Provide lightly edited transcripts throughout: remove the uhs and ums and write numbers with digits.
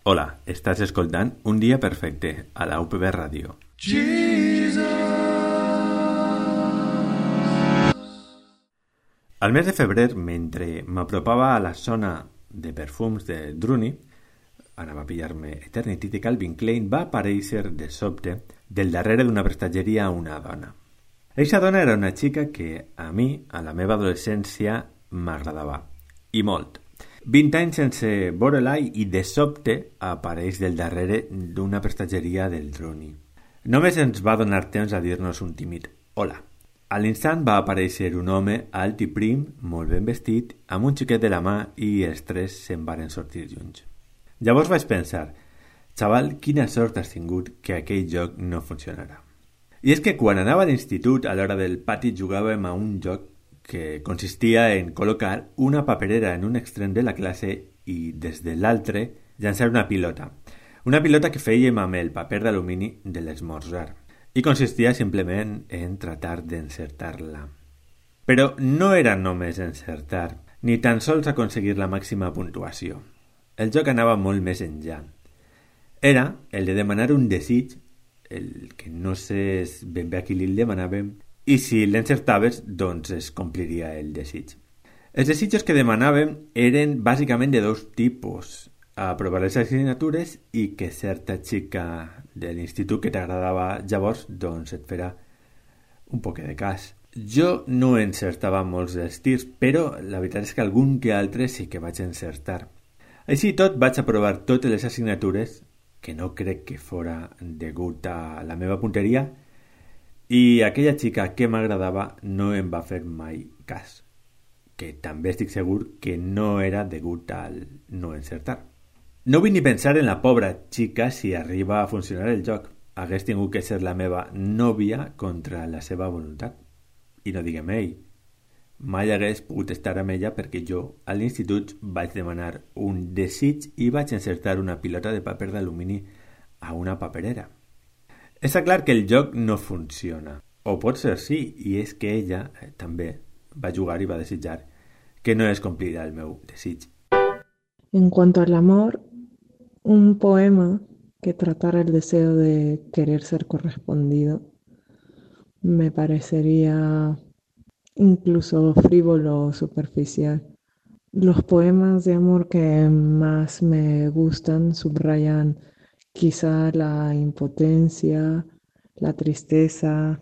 Hola, estàs escoltant Un dia perfecte a la UPB Ràdio. Al mes de febrer, mentre m'apropava a la zona de perfums de Druni, anava a pillar-me Eternity de Calvin Klein, va aparèixer de sobte del darrere d'una prestatgeria una dona. Eixa dona era una xica que a mi, a la meva adolescència, m'agradava. I molt. 20 anys sense veure-la i de sobte apareix del darrere d'una prestatgeria del Druni. Només ens va donar temps a dir-nos un tímid hola. A l'instant va aparèixer un home alt i prim, molt ben vestit, amb un xiquet de la mà i els tres se'n varen sortir junts. Llavors vaig pensar, xaval, quina sort has tingut que aquell joc no funcionarà. I és que quan anava a l'institut, a l'hora del pati jugàvem a un joc que consistia en col·locar una paperera en un extrem de la classe i des de l'altre llançar una pilota. Una pilota que fèiem amb el paper d'alumini de l'esmorzar i consistia simplement en tratar d'encertar-la. Però no era només encertar, ni tan sols aconseguir la màxima puntuació. El joc anava molt més enllà. Era el de demanar un desig, el que no sé ben bé a qui li demanàvem, i si l'encertaves, doncs es compliria el desig. Els desitjos que demanàvem eren bàsicament de dos tipus: aprovar les assignatures i que certa xica de l'institut que t'agradava llavors doncs et farà un poc de cas. Jo no encertava molts dels tirs, però la veritat és que algun que altre sí que vaig encertar. Així tot vaig aprovar totes les assignatures, que no crec que fora degut a la meva punteria, i aquella xica que m'agradava no em va fer mai cas, que també estic segur que no era degut al no encertar. No vull ni pensar en la pobra xica si arriba a funcionar el joc. Hagués tingut que ser la meva nòvia contra la seva voluntat. I no diguem ell. Mai hagués pogut estar amb ella perquè jo a l'institut vaig demanar un desig i vaig encertar una pilota de paper d'alumini a una paperera. Està clar que el joc no funciona. O pot ser sí, i és que ella també va jugar y va desitjar que no es complirá el meu desig. En cuanto al amor, un poema que tratara el deseo de querer ser correspondido me parecería incluso frívolo o superficial. Los poemas de amor que más me gustan subrayan quizá la impotencia, la tristeza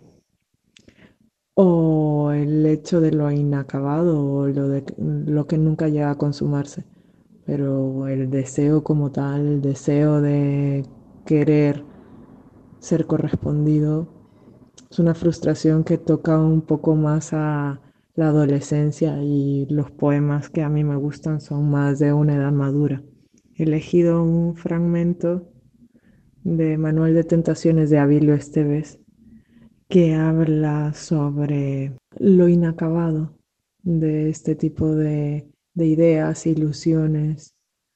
o el hecho de lo inacabado o lo que nunca llega a consumarse. Pero el deseo como tal, el deseo de querer ser correspondido, es una frustración que toca un poco más a la adolescencia y los poemas que a mí me gustan son más de una edad madura. He elegido un fragmento de Manual de Tentaciones de Abilio Esteves que habla sobre lo inacabado de este tipo de ideas, ilusiones.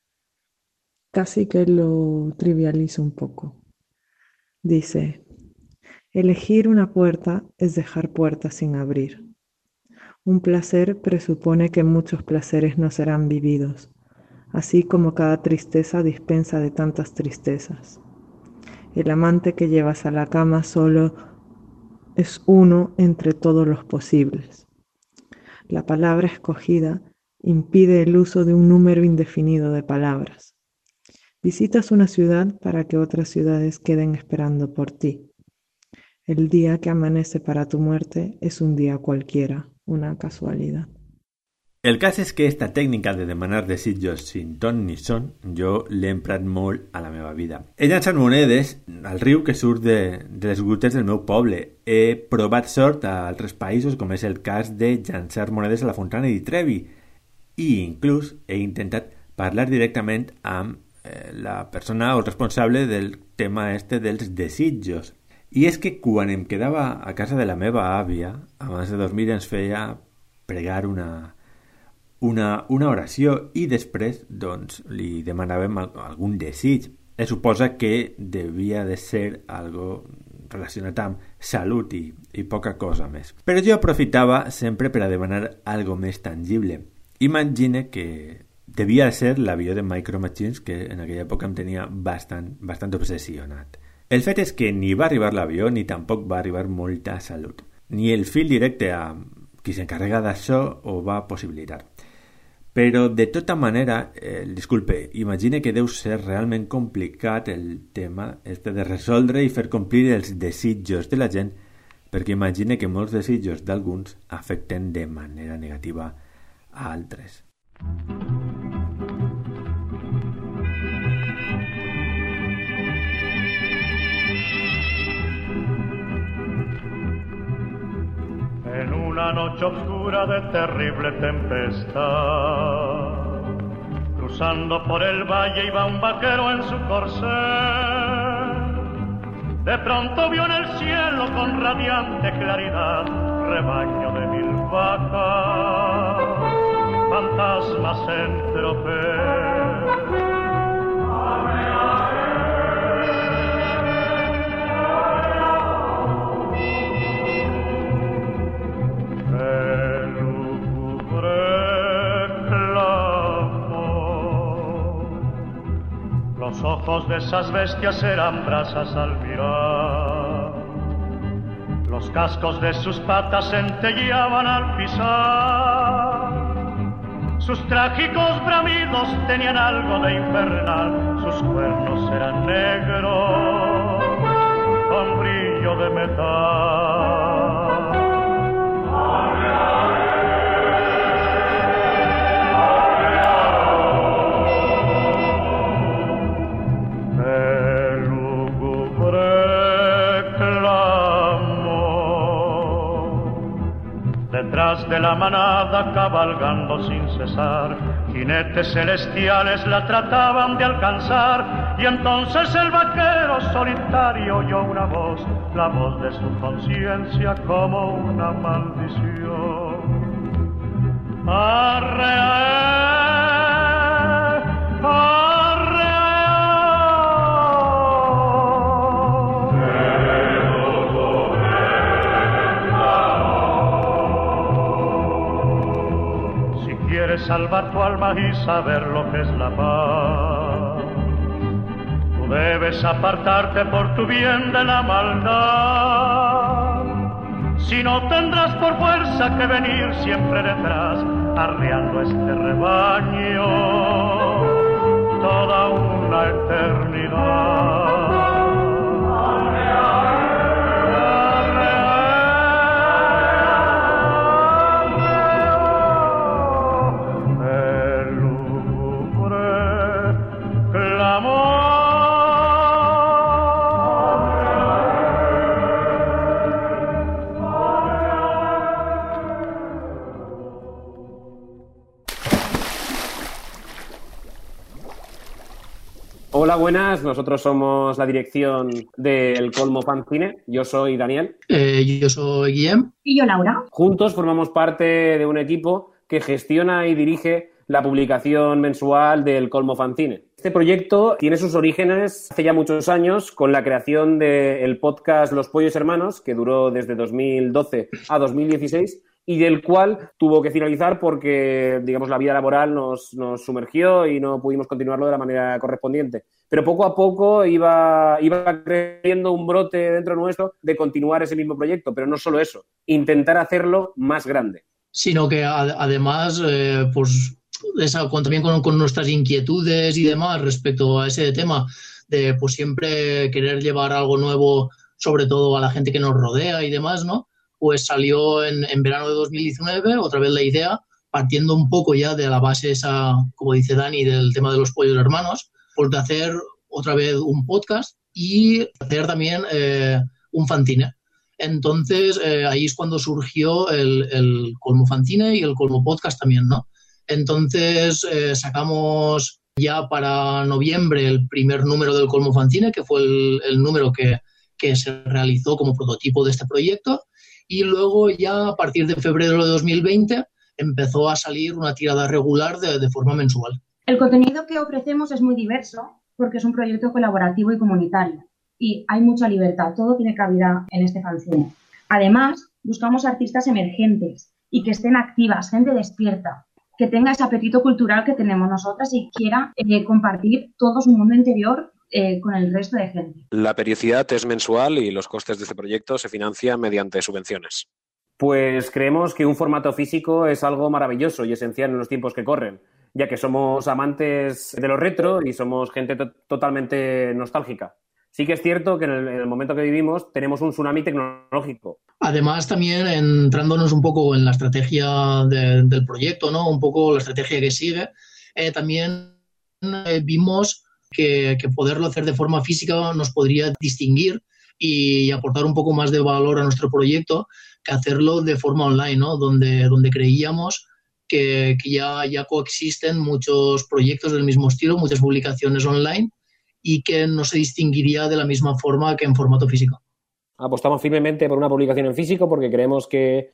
Casi que lo trivializa un poco. Dice, elegir una puerta es dejar puertas sin abrir. Un placer presupone que muchos placeres no serán vividos, así como cada tristeza dispensa de tantas tristezas. El amante que llevas a la cama solo es uno entre todos los posibles. La palabra escogida impide el uso de un número indefinido de palabras. Visitas una ciudad para que otras ciudades queden esperando por ti. El día que amanece para tu muerte es un día cualquiera, una casualidad. El cas és que esta tècnica de demanar desitjos sin ton ni son jo l'he emprat molt a la meva vida. He llançat monedes al riu que surt de les grutes del meu poble. He provat sort a altres països, com és el cas de llançar monedes a la Fontana di Trevi. I inclús he intentat parlar directament amb la persona o responsable del tema este dels desitjos. I és que quan em quedava a casa de la meva àvia, abans de dormir ens feia pregar una oració i després doncs, li demanàvem algun desig. Es suposa que devia de ser algo relacionat amb salut i poca cosa més. Però jo aprofitava sempre per a demanar algo més tangible. Imagina que devia ser l'avió de Micro Machines, que en aquella època em tenia bastant obsessionat. El fet és que ni va arribar l'avió ni tampoc va arribar molta salut. Ni el fil directe a qui s'encarrega d'això ho va possibilitar. Però de tota manera, disculpe, imagine que deu ser realment complicat el tema de resoldre i fer complir els desitjos de la gent, perquè imagine que molts desitjos d'alguns afecten de manera negativa a altres. En una noche oscura de terrible tempestad, cruzando por el valle iba un vaquero en su corcel. De pronto vio en el cielo con radiante claridad rebaño de 1000 vacas, fantasmas en tropel. Los ojos de esas bestias eran brasas al mirar, los cascos de sus patas centelleaban al pisar, sus trágicos bramidos tenían algo de infernal, sus cuernos eran negros con brillo de metal. Detrás de la manada cabalgando sin cesar, jinetes celestiales la trataban de alcanzar, y entonces el vaquero solitario oyó una voz, la voz de su conciencia como una maldición. Arre, salvar tu alma y saber lo que es la paz. Tú debes apartarte por tu bien de la maldad. Si no, tendrás por fuerza que venir siempre detrás, arreando este rebaño toda una eternidad. Hola, buenas. Nosotros somos la dirección del Colmo Fanzine. Yo soy Daniel. Yo soy Guillem. Y yo, Laura. Juntos formamos parte de un equipo que gestiona y dirige la publicación mensual del Colmo Fanzine. Este proyecto tiene sus orígenes hace ya muchos años con la creación del podcast Los Pollos Hermanos, que duró desde 2012 a 2016, y del cual tuvo que finalizar porque, digamos, la vida laboral nos sumergió y no pudimos continuarlo de la manera correspondiente. Pero poco a poco iba creciendo un brote dentro nuestro de continuar ese mismo proyecto, pero no solo eso, intentar hacerlo más grande. Sino que además, pues también con nuestras inquietudes y demás respecto a ese tema de pues siempre querer llevar algo nuevo, sobre todo a la gente que nos rodea y demás, ¿no? Pues salió en verano de 2019 otra vez la idea, partiendo un poco ya de la base esa, como dice Dani, del tema de los pollos hermanos, pues de hacer otra vez un podcast y hacer también un fanzine. Entonces ahí es cuando surgió el Colmo Fanzine y el Colmo Podcast también, ¿no? Entonces sacamos ya para noviembre el primer número del Colmo Fanzine, que fue el número que se realizó como prototipo de este proyecto. Y luego ya a partir de febrero de 2020 empezó a salir una tirada regular de forma mensual. El contenido que ofrecemos es muy diverso porque es un proyecto colaborativo y comunitario y hay mucha libertad, todo tiene cabida en este fanzine. Además, buscamos artistas emergentes y que estén activas, gente despierta, que tenga ese apetito cultural que tenemos nosotras y quiera compartir todo su mundo interior con el resto de gente. La periodicidad es mensual y los costes de este proyecto se financian mediante subvenciones. Pues creemos que un formato físico es algo maravilloso y esencial en los tiempos que corren, ya que somos amantes de lo retro y somos gente totalmente nostálgica. Sí que es cierto que en el momento que vivimos tenemos un tsunami tecnológico. Además, también entrándonos un poco en la estrategia del proyecto, ¿no? Un poco la estrategia que sigue, también vimos que poderlo hacer de forma física nos podría distinguir y aportar un poco más de valor a nuestro proyecto que hacerlo de forma online, ¿no? Donde creíamos que ya coexisten muchos proyectos del mismo estilo, muchas publicaciones online, y que no se distinguiría de la misma forma que en formato físico. Apostamos firmemente por una publicación en físico porque creemos que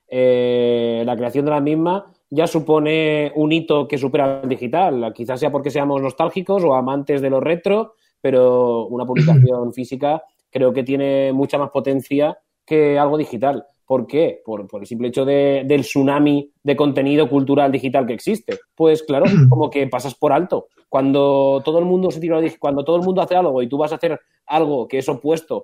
la creación de la misma ya supone un hito que supera al digital. Quizás sea porque seamos nostálgicos o amantes de lo retro, pero una publicación física creo que tiene mucha más potencia que algo digital. ¿Por qué? Por el simple hecho del tsunami de contenido cultural digital que existe. Pues claro, como que pasas por alto. Cuando todo el mundo cuando todo el mundo hace algo y tú vas a hacer algo que es opuesto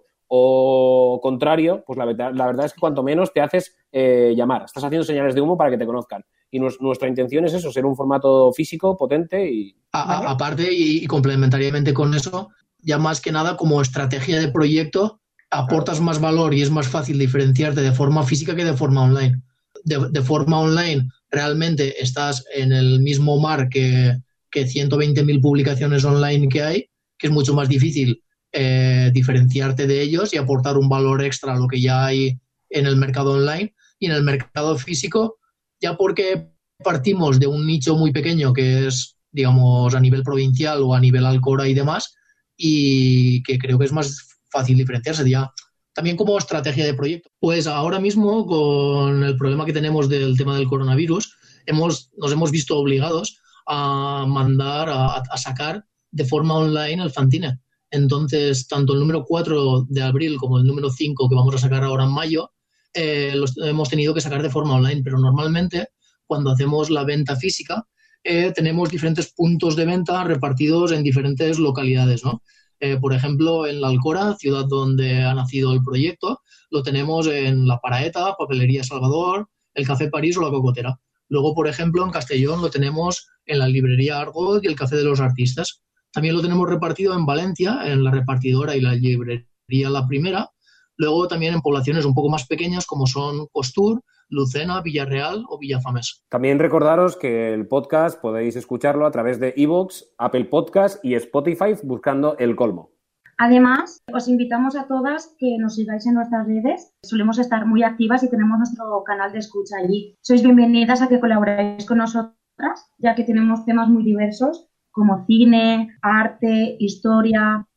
o contrario, pues la verdad es que cuanto menos te haces llamar. Estás haciendo señales de humo para que te conozcan. Y nuestra intención es eso, ser un formato físico, potente y... Aparte y complementariamente con eso, ya más que nada como estrategia de proyecto, aportas más valor y es más fácil diferenciarte de forma física que de forma online. De forma online realmente estás en el mismo mar que 120.000 publicaciones online que hay, que es mucho más difícil diferenciarte de ellos y aportar un valor extra a lo que ya hay en el mercado online. Y en el mercado físico, ya porque partimos de un nicho muy pequeño que es, digamos, a nivel provincial o a nivel Alcora y demás, y que creo que es más fácil diferenciarse ya. También como estrategia de proyecto. Pues ahora mismo, con el problema que tenemos del tema del coronavirus, nos hemos visto obligados a mandar, a sacar de forma online el fanzine. Entonces, tanto el número 4 de abril como el número 5 que vamos a sacar ahora en mayo, los hemos tenido que sacar de forma online. Pero normalmente, cuando hacemos la venta física, tenemos diferentes puntos de venta repartidos en diferentes localidades, ¿no? Por ejemplo, en la Alcora, ciudad donde ha nacido el proyecto, lo tenemos en La Paraeta, Papelería Salvador, el Café París o La Cocotera. Luego, por ejemplo, en Castellón lo tenemos en la Librería Argot y el Café de los Artistas. También lo tenemos repartido en Valencia, en la Repartidora y la Librería La Primera. Luego también en poblaciones un poco más pequeñas como son Costur, Lucena, Villarreal o Villafames. También recordaros que el podcast podéis escucharlo a través de iVoox, Apple Podcast y Spotify buscando El Colmo. Además, os invitamos a todas que nos sigáis en nuestras redes. Solemos estar muy activas y tenemos nuestro canal de escucha allí. Sois bienvenidas a que colaboréis con nosotras, ya que tenemos temas muy diversos como cine, arte, historia,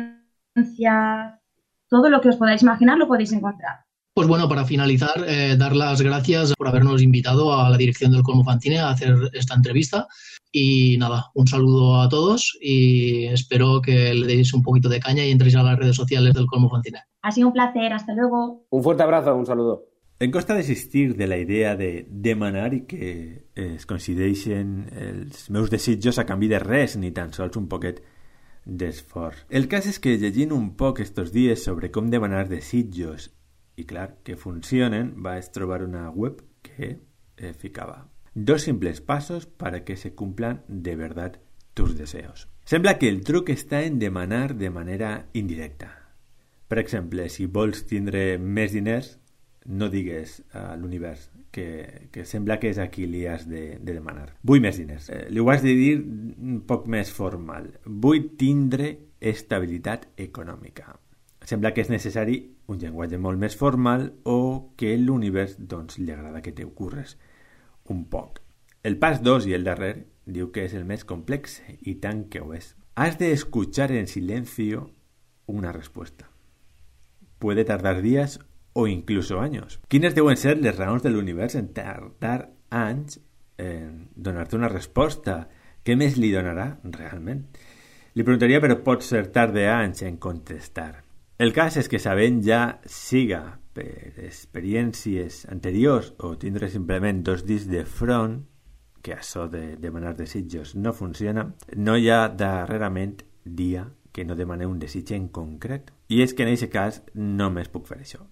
ciencia, todo lo que os podáis imaginar lo podéis encontrar. Pues bueno, para finalizar, dar las gracias por habernos invitado a la dirección del Colmo Fanzine a hacer esta entrevista. Y nada, un saludo a todos y espero que le deis un poquito de caña y entréis a las redes sociales del Colmo Fanzine. Ha sido un placer, hasta luego. Un fuerte abrazo, un saludo. Em costa desistir de la idea de demanar i que es coincideixen els meus desitjos a canvi de res, ni tan sols un poquet d'esforç. El cas és que llegint un poc estos dies sobre com demanar desitjos i clar, que funcionen, vaig trobar una web que ficava 2 simples pasos para que se cumplan de verdad tus deseos. Sembla que el truc està en demanar de manera indirecta. Per exemple, si vols tindre més diners, no digues a l'univers que sembla que és a qui li has de demanar. Vull més diners. Li ho has de dir un poc més formal. Vull tindre estabilitat econòmica. Sembla que és necessari un llenguatge molt més formal o que l'univers doncs, li agrada que te ocurres un poc. El pas 2 i el darrer diu que és el més complex i tant que ho és. Has de escuchar en silencio una respuesta. Puede tardar días o incluso años. Quines deuen ser les raons de l'univers en tardar anys en donar-te una resposta? Què més li donarà realment? Li preguntaria, però pot ser tard anys en contestar. El cas és que sabent ja siga per experiències anteriors o tindre simplement 2 dits de front que això de demanar desitjos no funciona, no hi ha darrerament dia que no demaneu un desig en concret. I és que en aquest cas només puc fer això.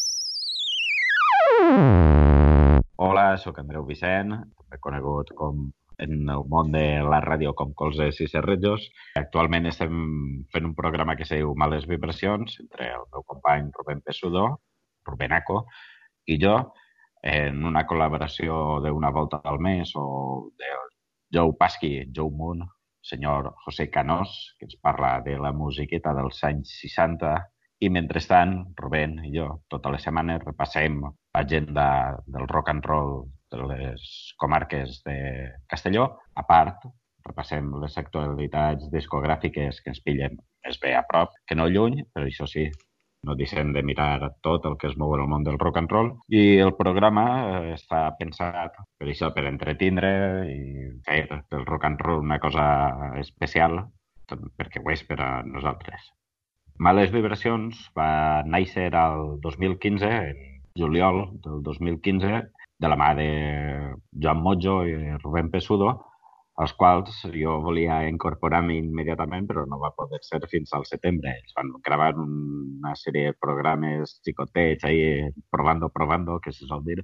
Hola, sóc Andreu Vicent, també conegut en el món de la ràdio com Colzes i Serrellos. Actualment estem fent un programa que es diu Males Vibracions, entre el meu company Rubén Pesudo, Rubenaco, i jo, en una col·laboració d'una volta al mes, o de Joe Pasqui, Joe Moon, senyor José Canós, que ens parla de la musiqueta dels anys 60, i mentrestant, Rubén i jo, totes les setmanes repassem l'agenda del rock and roll de les comarques de Castelló. A part, repassem les actualitats discogràfiques que ens pillen més bé a prop que no lluny, però això sí, no deixem de mirar tot el que es mou en el món del rock and roll. I el programa està pensat per això, per entretindre i fer del rock and roll una cosa especial, perquè ho és per a nosaltres. Males Vibracions va néixer al 2015, en juliol del 2015, de la mà de Joan Mojo i Rubén Pesudo, als quals jo volia incorporar-me immediatament, però no va poder ser fins al setembre. Ells van gravar una sèrie de programes xicotets, ahí, probando, que se sol dir,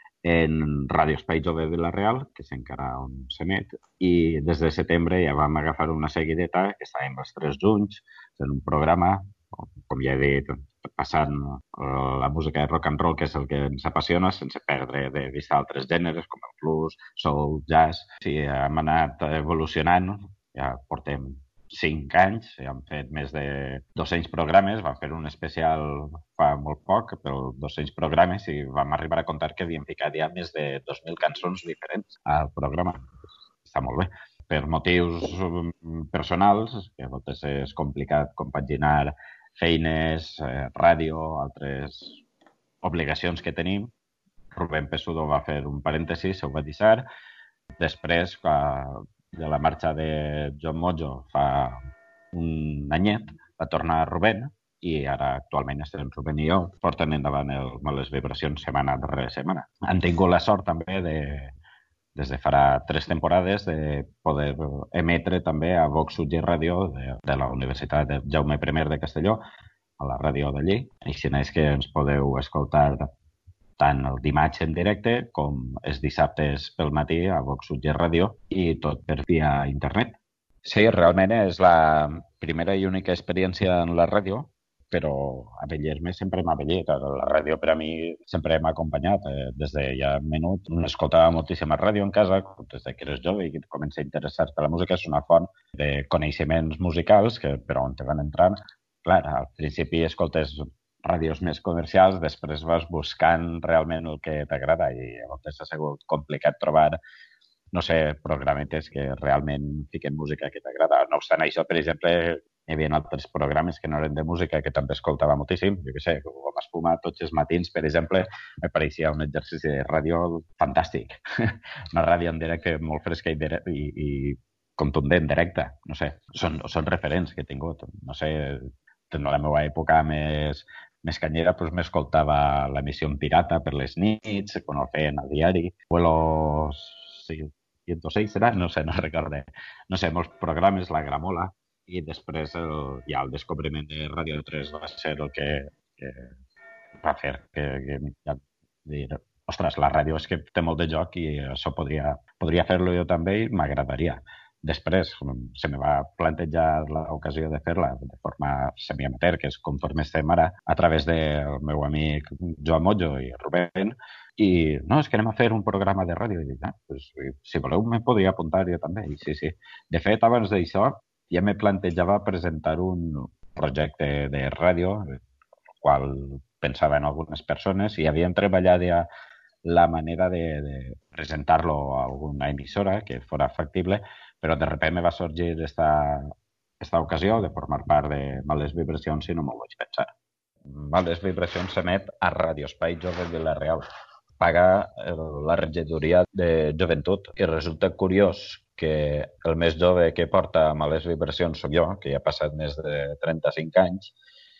en Radio Espai Jove de Vila-real, que és encara on s'emet, i des de setembre ja vam agafar una seguideta, que estàvem els 3 junts, en un programa, com ja he dit, passant la música de rock and roll, que és el que ens apassiona, sense perdre de vista altres gèneres, com el blues, soul, jazz. Sí, hem anat evolucionant, ja portem 5 anys, ja hem fet més de 200 programes, vam fer un especial fa molt poc, però 200 programes, i vam arribar a comptar que havíem ficat ja més de 2.000 cançons diferents al programa. Està molt bé. Per motius personals, que a vegades és complicat compaginar feines, ràdio, altres obligacions que tenim, Rubén Pesudo va fer un parèntesis, ho va deixar. Després, de la marxa de Joan Mojo fa un anyet, va tornar Rubén, i ara actualment estem Rubén i jo portant endavant el Males Vibracions setmana darrere setmana. Han tingut la sort també des de farà 3 temporades de poder emetre també a Vox UG Ràdio de la Universitat de Jaume I de Castelló, a la ràdio d'allí. Així és que ens podeu escoltar tant el dimarts en directe com els dissabtes pel matí a Vox UG Ràdio, i tot per via internet. Sí, realment és la primera i única experiència en la ràdio, però abellar-me sempre m'ha abellat. La ràdio per a mi sempre m'ha acompanyat. Des de ja menut escoltava moltíssima ràdio en casa, des que eres jove i comença a interessar-te la música. És una font de coneixements musicals que per on te van entrant. Clar, al principi escoltes ràdios més comercials, després vas buscant realment el que t'agrada, i a vegades ha sigut complicat trobar, no sé, programetes que realment fiquen música que t'agrada. No obstant això, per exemple, hi havia altres programes que no eren de música que també escoltava moltíssim. Jo què sé, com Espuma tots els matins, per exemple, me pareixia un exercici de ràdio fantàstic. Una ràdio en directe molt fresca i contundent, directa. No sé, són referents que he tingut. No sé, en la meva època més canyera, doncs m'escoltava l'emissió en pirata per les nits, quan ho feien al diari. Vuelo 106 serà? No sé, no recorde. No sé, molts programes, la Gramola. I després ja el descobriment de Ràdio 3 va ser el que va fer que ja dir, ostres, la ràdio és que té molt de joc i això podria fer-lo jo també i m'agradaria. Després se me va plantejar l'ocasió de fer-la de forma semiamateur, que és conforme estem ara, a través del meu amic Joan Mojo i Rubén, i no, és que anem a fer un programa de ràdio. I dic, pues, si voleu me podria apuntar jo també. I sí. De fet, abans d'això, ja me plantejava presentar un projecte de ràdio, el qual pensava en algunes persones, i havíem treballat ja la manera de presentar-lo a alguna emissora que fora factible, però de sobte me va sorgir esta ocasió de formar part de Males Vibracions i no m'ho vaig pensar. Males Vibracions s'emet a Radio Espai Jove de Vila-real. Paga la regidoria de joventut, i resulta curiós que el més jove que porta Males Vibracions soc jo, que ja ha passat més de 35 anys,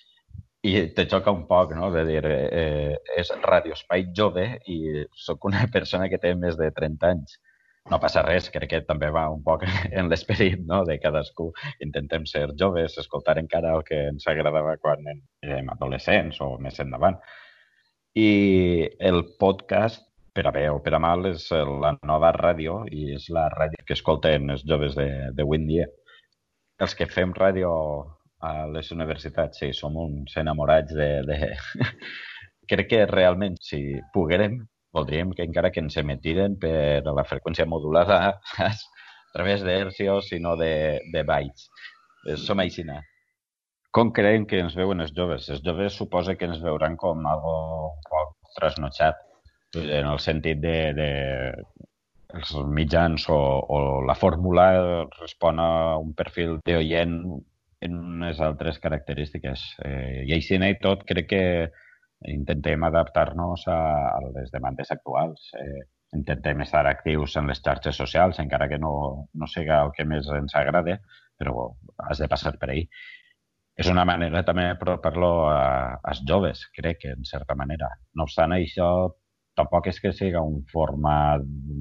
i te xoca un poc, no?, de dir, és Radio Espai Jove i sóc una persona que té més de 30 anys. no passa res, crec que també va un poc en l'esperit, no?, de cadascú. Intentem ser joves, escoltar encara el que ens agradava quan érem adolescents o més endavant. I el podcast, per a bé o per a mal, és la nova ràdio i és la ràdio que escolten els joves d'avui en dia. Els que fem ràdio a les universitats, sí, som uns enamorats de... Crec que realment, si poguérem, voldríem que encara que ens emetiren per la freqüència modulada a través d'hercios i no de bytes. Som aixina. Com creiem que ens veuen els joves? Els joves suposa que ens veuran com algo un poc trasnotxat, en el sentit de els mitjans o la fórmula respon a un perfil d'oient en unes altres característiques. I així i tot, crec que intentem adaptar-nos a les demandes actuals. Intentem estar actius en les xarxes socials, encara que no siga el que més ens agrada, però has de passar per ahí. És una manera també d'apropar-lo als joves, crec que, en certa manera. No obstant això, tampoc és que siga un format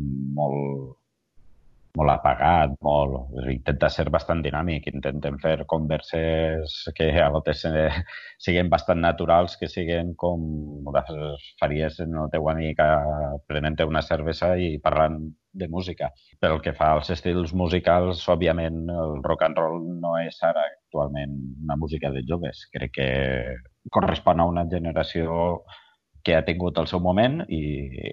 molt apagat, intenta ser bastant dinàmic, intentem fer converses que a vegades siguin bastant naturals, que siguin com les faries en el teu amic prenent una cervesa i parlant de música. Pel que fa als estils musicals, òbviament el rock and roll no és ara actualment una música de joves. Crec que correspon a una generació que ha tingut el seu moment i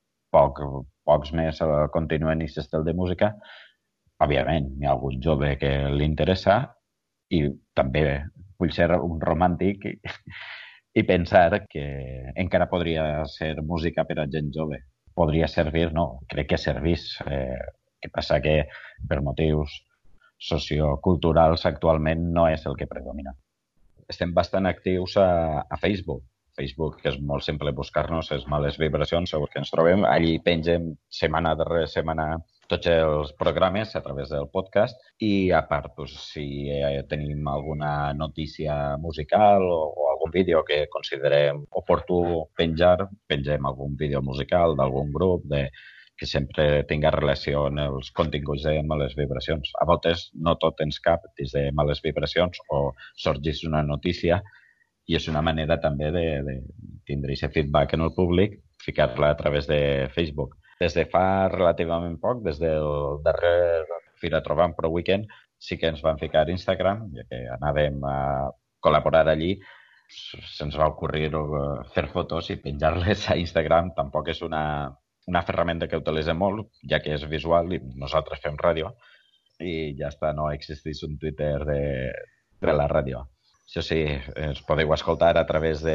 pocs més continuen aquest estil de música. Òbviament, hi ha algun jove que li interessa i també vull ser un romàntic i pensar que encara podria ser música per a gent jove. Podria servir, no, crec que servís. El que passa que per motius socioculturals actualment no és el que predomina. Estem bastant actius a Facebook. Facebook, que és molt simple buscar-nos, és Males Vibracions, segur que ens trobem. Allí pengem setmana darrere setmana tots els programes a través del podcast i a part, si tenim alguna notícia musical o algun vídeo que considerem oportú penjar, pengem algun vídeo musical d'algun grup que sempre tinga relació amb els continguts de Males Vibracions. A voltes no tot ens cap des de Males Vibracions o sorgeix una notícia i és una manera també de tindre aquest feedback en el públic, ficar-la a través de Facebook. Des de fa relativament poc, des del darrer Fira Trobant Pro Weekend, sí que ens van ficar a Instagram, ja que anàvem a col·laborar allí. Se'ns va ocurrir fer fotos i penjar-les a Instagram. Tampoc és una ferramenta que utilitzem molt, ja que és visual i nosaltres fem ràdio. I ja està, no existeix un Twitter de la ràdio. Això sí, ens podeu escoltar a través de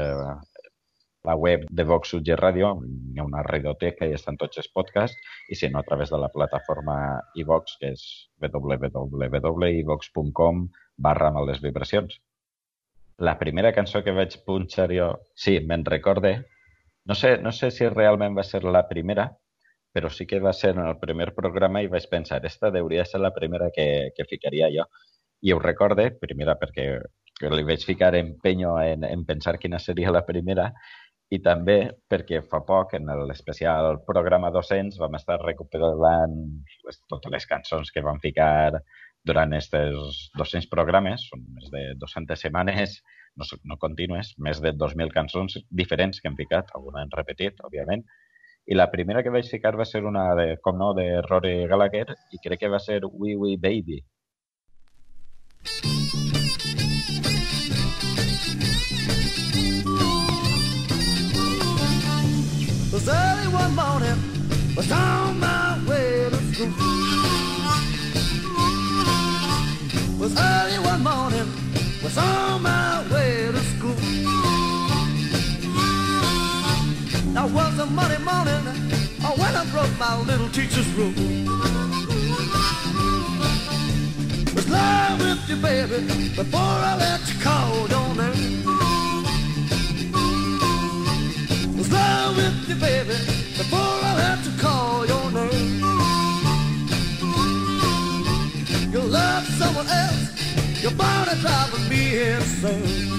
la web de Vox UG Ràdio, hi ha una radioteca i estan tots els podcasts, i si no, a través de la plataforma iVox, que és www.ivox.com/malesvibracions. La primera cançó que vaig punxar jo, sí, me'n recorde, no sé si realment va ser la primera, però sí que va ser en el primer programa i vaig pensar, esta hauria de ser la primera que ficaria jo. I ho recorde, primera perquè li vaig ficar empenyo en pensar quina seria la primera i també perquè fa poc, en l'especial programa 200, vam estar recuperant totes les cançons que vam ficar durant aquests 200 programes, són més de 200 setmanes, no contínues, més de 2.000 cançons diferents que hem ficat, alguna hem repetit, òbviament, i la primera que vaig ficar va ser una de Rory Gallagher i crec que va ser Wee Wee Baby. Was early one morning, was on my way to school. Was early one morning, was on my way to school. Now was a Monday morning, when I broke my little teacher's rule. Was love with you, baby, before I let you call your name. Was love with you, baby, before I let you call your name. You love someone else, your body driving me insane.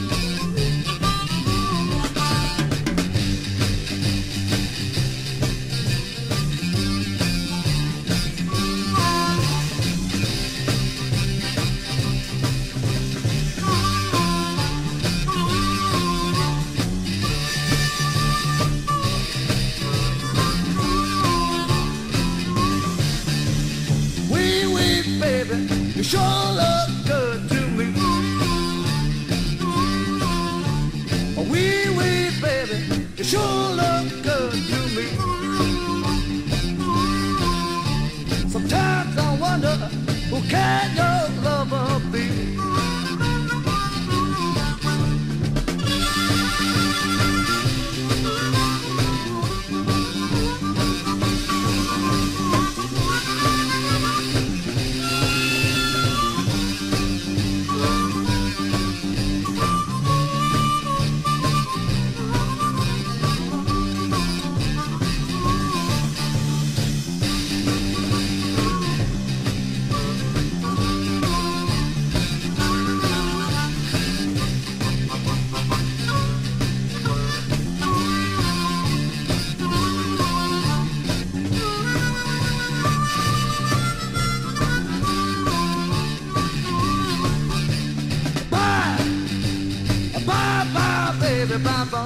baby, bye bye.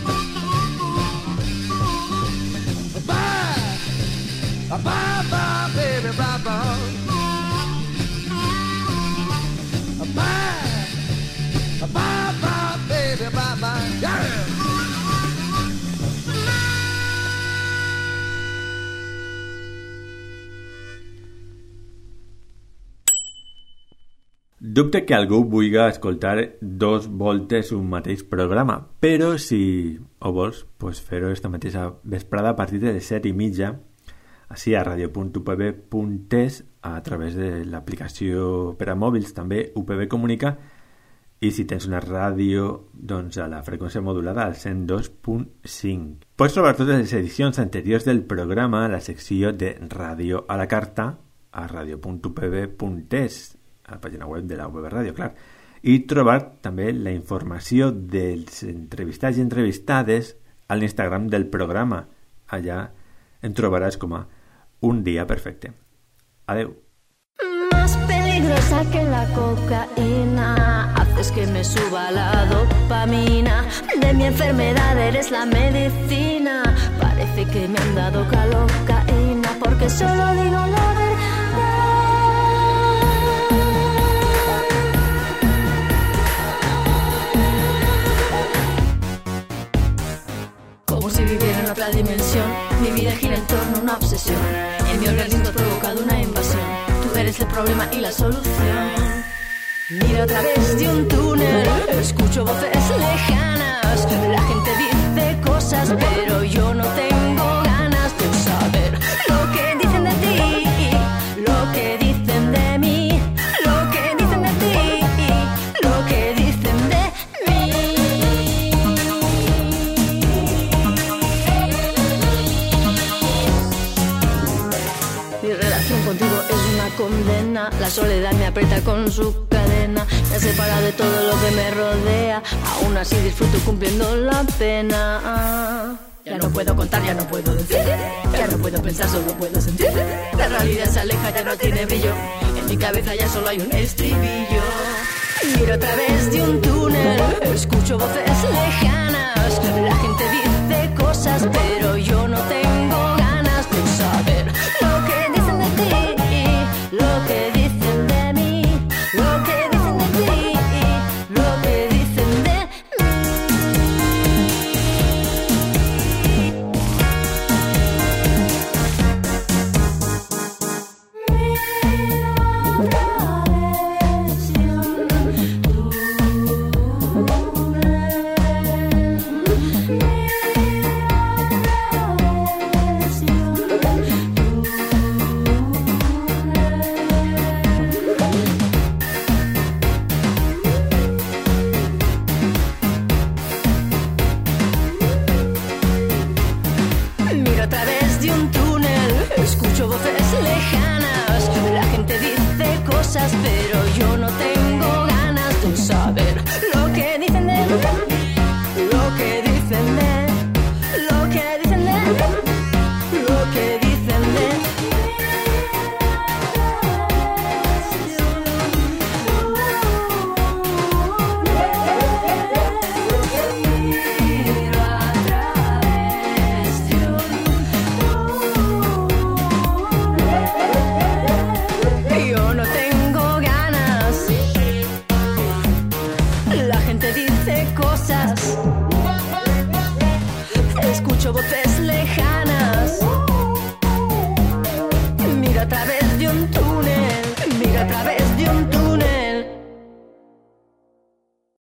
Bye, bye, bye, baby, bye bye. Bye, bye, bye, baby, bye bye. Yeah. Dubte que algú vulgui escoltar dos voltes un mateix programa, però si ho vols, pues fer-ho esta mateixa vesprada a partir de les 7:30 així a radio.upb.es a través de l'aplicació per a mòbils, també UPB Comunica, i si tens una ràdio, doncs a la freqüència modulada al 102.5. Pots trobar totes les edicions anteriors del programa a la secció de Ràdio a la Carta a radio.upb.es, a la pàgina web de la UPB Ràdio, clar, i trobar també la informació dels entrevistats i entrevistades a l'Instagram del programa. Allà en trobaràs com a Un Día Perfecte. Adeu. Más peligrosa que la cocaína, haces que me suba la dopamina. De mi enfermedad eres la medicina, parece que me han dado calocaína, porque solo digo la verdad. Como si viviera en otra dimensión, mi vida gira en torno a una obsesión. En mi organismo ha provocado una invasión. Tú eres el problema y la solución. Miro a través de un túnel, escucho voces lejanas. La gente dice cosas, pero yo no tengo ganas de saber lo que dicen de ti, lo que dicen de mí, lo que dicen de ti, lo que dicen de mí. Mi relación contigo es una condena, la soledad me aprieta con su cadena, me separa de todo lo que me rodea, aún así disfruto cumpliendo la pena. Ya no puedo contar, ya no puedo decir, ya no puedo pensar, solo puedo sentir. La realidad se aleja, ya no tiene brillo, en mi cabeza ya solo hay un estribillo. Miro a través de un túnel, escucho voces lejanas, la gente dice cosas, pero yo no tengo ganas de saber lo que dicen de ti, lo que dicen de mí, lo que dicen de ti, lo que dicen de mí. Miro a través de un túnel, escucho voces lejanas, la gente dice cosas, pero yo no tengo ganas de saber lo que dicen de mí, lo que dicen de, lo que dicen de, lo que dicen de. Miro a través de yo no tengo ganas. La gente dice cosas, escucho voces